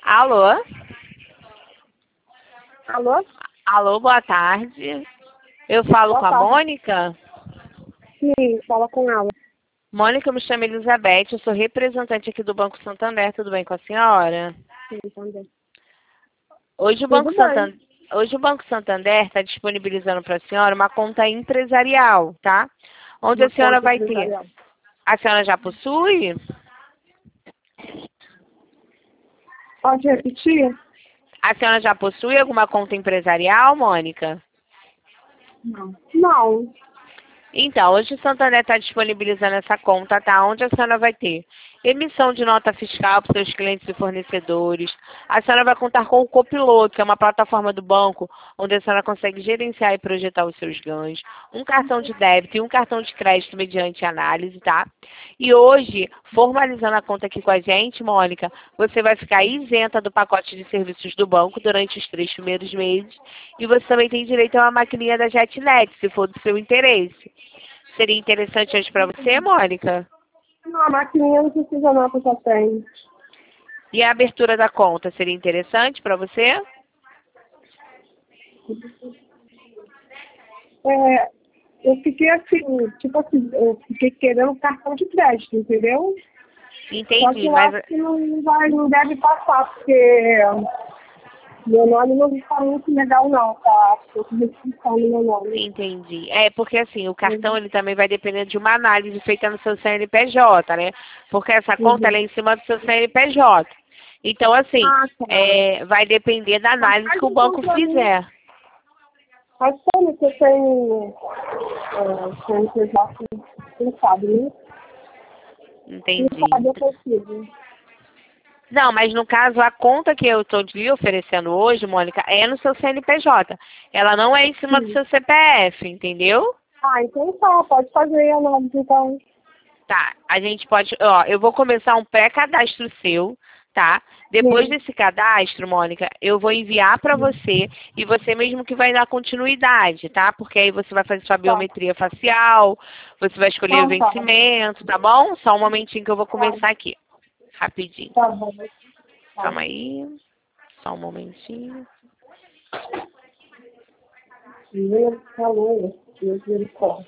Alô? Alô? Alô, boa tarde. Eu falo Boa com a tarde. Mônica? Sim, fala com ela. Mônica, eu me chamo Elizabeth, eu sou representante aqui do Banco Santander, tudo bem com a senhora? Sim, também. Hoje o Tudo bem. Hoje o Banco Santander está disponibilizando para a senhora uma conta empresarial, tá? Onde a Uma senhora conta vai ter. empresarial. A senhora já possui? Pode repetir? A senhora já possui alguma conta empresarial, Mônica? Não. Não. Então, hoje o Santander está disponibilizando essa conta, tá? Onde a senhora vai ter emissão de nota fiscal para seus clientes e fornecedores. A senhora vai contar com o Copiloto, que é uma plataforma do banco, onde a senhora consegue gerenciar e projetar os seus ganhos. Um cartão de débito e um cartão de crédito mediante análise, tá? E hoje, formalizando a conta aqui com a gente, Mônica, você vai ficar isenta do pacote de serviços do banco durante os 3 primeiros meses. E você também tem direito a uma maquininha da JetNet, se for do seu interesse. Seria interessante hoje para você, Mônica? Não, a maquininha não precisa não, porque eu já tenho. E a abertura da conta seria interessante para você? É, eu fiquei assim, tipo assim, eu fiquei querendo cartão de crédito, entendeu? Só que Entendi, eu mas acho que não deve passar, porque meu nome não está muito legal não, tá? Estou com restrição no meu nome. entendi. É porque assim, o cartão ele também vai depender de uma análise feita no seu CNPJ, né? Porque essa conta ela é Uhum. em cima do seu CNPJ. Então, assim, Ah, tá. vai depender da Mas análise faz que o então banco pra mim. fizer. Mas como que eu tenho CNPJ, quem sabe, né? Quem Entendi. sabe eu consigo. Não, mas no caso, a conta que eu estou lhe oferecendo hoje, Mônica, é no seu CNPJ. Ela não é em cima do Sim. seu CPF, entendeu? Ah, então tá, pode fazer a análise então. Tá, a gente pode, ó, eu vou começar um pré-cadastro seu, tá? Depois Sim. desse cadastro, Mônica, eu vou enviar para você e você mesmo que vai dar continuidade, tá? Porque aí você vai fazer sua Tá. biometria facial, você vai escolher o Então tá. vencimento, tá bom? Só um momentinho que eu vou começar aqui, rapidinho. Tá bom. Tá. Calma aí, só um momentinho. Primeiro falou, misericórdia.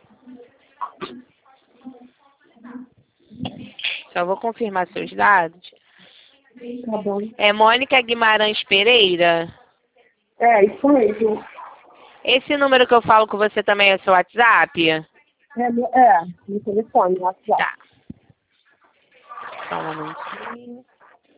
Só vou confirmar seus dados. Tá bom. É Mônica Guimarães Pereira. É, isso mesmo. Esse número que eu falo com você também é seu WhatsApp? No telefone, no WhatsApp. Tá. Só um momentinho.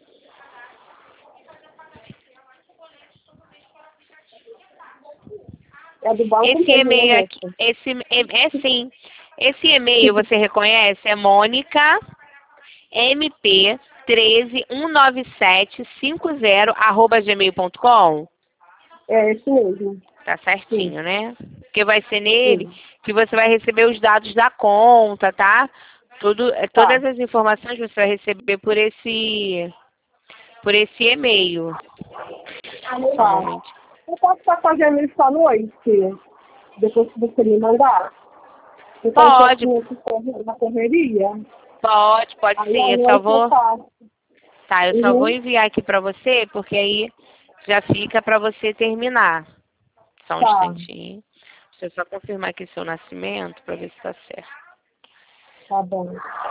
É do banco Esse mesmo, né, e-mail aqui, moça? é sim. Esse e-mail você reconhece? É Mônica MP 1319750 @gmail.com. É esse mesmo. Tá Sim, certinho, né? Porque vai ser nele sim. que você vai receber os dados da conta, tá? Tá. Todas as informações você vai receber por esse e-mail. Só um Tá. momento. Eu posso estar fazendo isso à noite? Depois que você me mandar? Eu estou um Pode, pouquinho aqui na correria. pode Aí sim. à Eu só noite eu vou, faço. tá, eu só vou Uhum. enviar aqui pra você, porque aí já fica pra você terminar. Só um Tá. instantinho. Deixa eu só confirmar aqui seu nascimento pra ver se tá certo. Tá bom.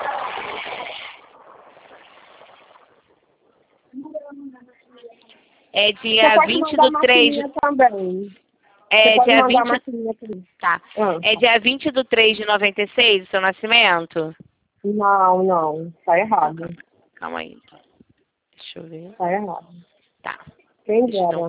É Você dia pode 20 mandar a do 3. maquininha também. Você É pode dia mandar a 20. maquininha também. Tá. Ah, É dia 20 do 3 de 96, o seu nascimento? não, não. Tá Então, errado. calma aí. Deixa eu ver. Tá errado. Tá. Quem Deixa eu dar dera. um...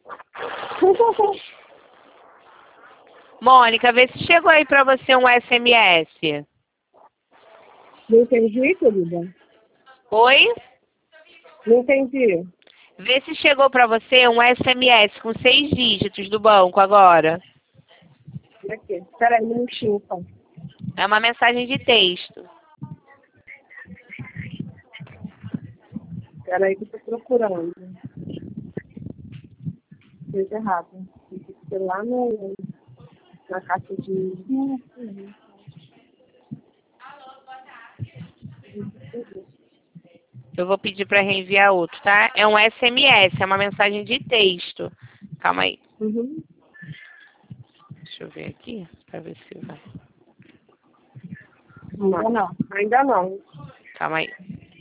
Mônica, vê se chegou aí pra você um SMS. Não entendi, querida? Oi? Não entendi. Vê se chegou pra você um SMS com 6 dígitos do banco agora. Aqui. Espera aí um minutinho, então. É uma mensagem de texto. Espera aí que eu tô procurando. Fez errado. Tem que ser lá na caixa de... Eu vou pedir para reenviar outro, tá? É um SMS, é uma mensagem de texto. Calma aí. Uhum. Deixa eu ver aqui, para ver se vai. Ainda não. Ainda não. Calma aí.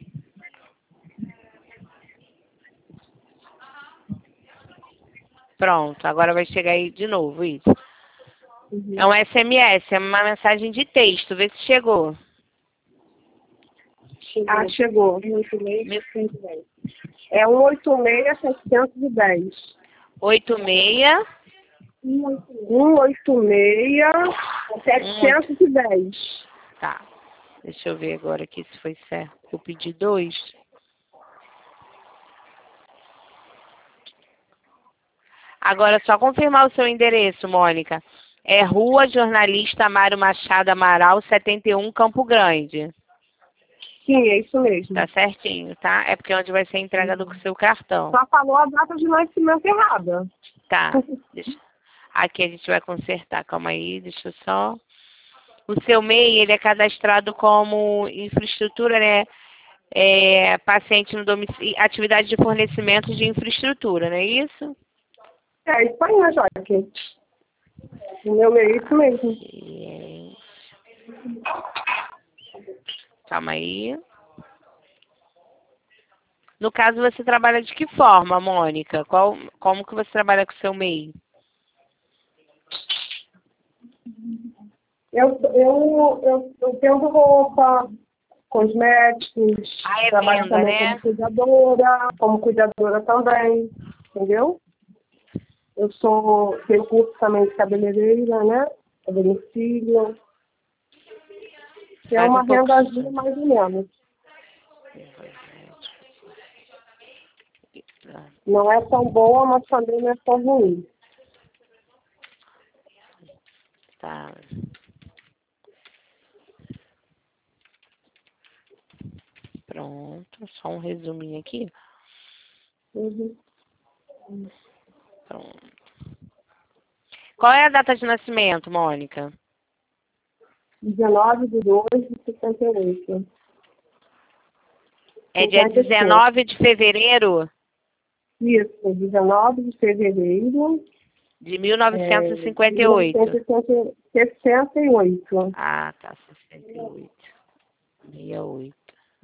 Pronto, agora vai chegar aí de novo isso. Uhum. É um SMS, é uma mensagem de texto. Vê se chegou. Ah, chegou. 186-710. É 186-710. 86 186-710. Tá. Deixa eu ver agora aqui se foi certo. Eu pedi 2. Agora, só confirmar o seu endereço, Mônica. É Rua Jornalista Mário Machado Amaral, 71, Campo Grande. Sim, é isso mesmo. Tá certinho, tá? É porque é onde vai ser a entrega do seu cartão. Só falou a data de nascimento errada. Tá. Deixa... Aqui a gente vai consertar. Calma aí, deixa eu só... O seu MEI, ele é cadastrado como infraestrutura, né? Paciente no domicílio, atividade de fornecimento de infraestrutura, não é isso? É isso aí, né, Joaquim? O meu é isso mesmo. Calma aí. No caso, você trabalha de que forma, Mônica? Como que você trabalha com o seu MEI? Eu tendo roupa, cosméticos, Ah, é trabalho venda, também né? como cuidadora também, entendeu? Tenho curso também de cabeleireira, né? A domicílio. Que é Faz uma um pouco. rendazinha mais ou menos. Não é tão boa, mas também não é tão ruim. Tá. Pronto. Só um resuminho aqui. Uhum. Pronto. Qual é a data de nascimento, Mônica? 19/2/68. É dia 19 de fevereiro Isso, 19 de fevereiro de 1958. 1968. Ah, tá. 68. 68.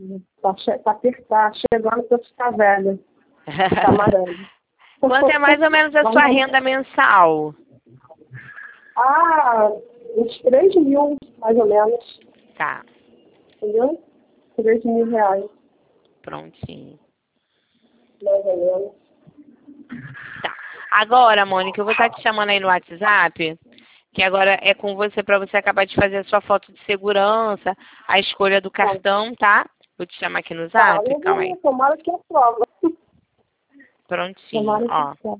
Tá chegando para ficar velha. Tá amarelo. Quanto é mais ou menos a sua renda mensal? Ah, uns 3 mil, mais ou menos. Tá. Entendeu? 3 mil reais, Prontinho. mais ou menos. Tá. Agora, Mônica, eu vou estar te chamando aí no WhatsApp, que agora é com você para você acabar de fazer a sua foto de segurança, a escolha do cartão, tá? Vou te chamar aqui no Tá, Zap, calma aí. tomara que aprova. Prontinho, Tomara que ó. aprova.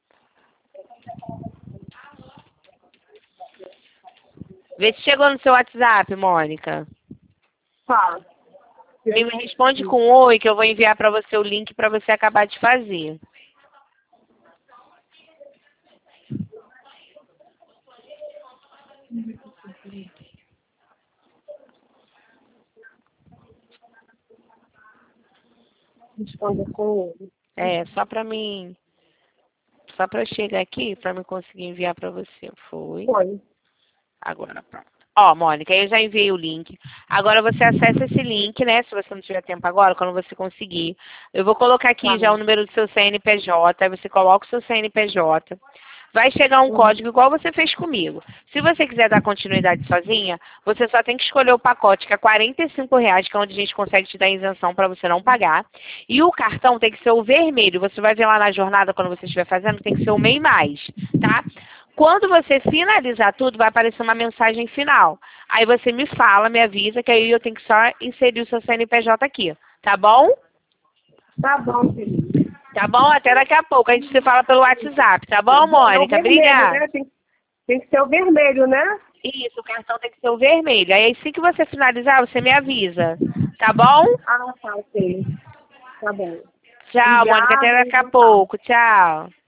Vê se chegou no seu WhatsApp, Mônica. Tá. Me responde com oi, que eu vou enviar para você o link para você acabar de fazer. Responda com ele. Só para mim, só para eu chegar aqui, para me conseguir enviar para você. Foi. Foi. Agora, pronto. Ó, Mônica, eu já enviei o link. Agora você acessa esse link, né? Se você não tiver tempo agora, quando você conseguir. Eu vou colocar aqui Tá. já o número do seu CNPJ. Aí você coloca o seu CNPJ. Vai chegar um código igual você fez comigo. Se você quiser dar continuidade sozinha, você só tem que escolher o pacote, que é R$ 45, que é onde a gente consegue te dar isenção para você não pagar. E o cartão tem que ser o vermelho. Você vai ver lá na jornada, quando você estiver fazendo, tem que ser o MEI+, tá? Quando você finalizar tudo, vai aparecer uma mensagem final. Aí você me fala, me avisa, que aí eu tenho que só inserir o seu CNPJ aqui. Tá bom? Tá bom, querido. Tá bom? Até daqui a pouco. A gente se fala pelo WhatsApp. Tá bom, Mônica? É o vermelho, Obrigada. né? Tem que ser o vermelho, né? Isso, o cartão tem que ser o vermelho. Aí assim que você finalizar, você me avisa. Tá bom? Ah, tá, ok. Tá bom. Tchau, Mônica. Até Obrigada, daqui a então tá. pouco. Tchau.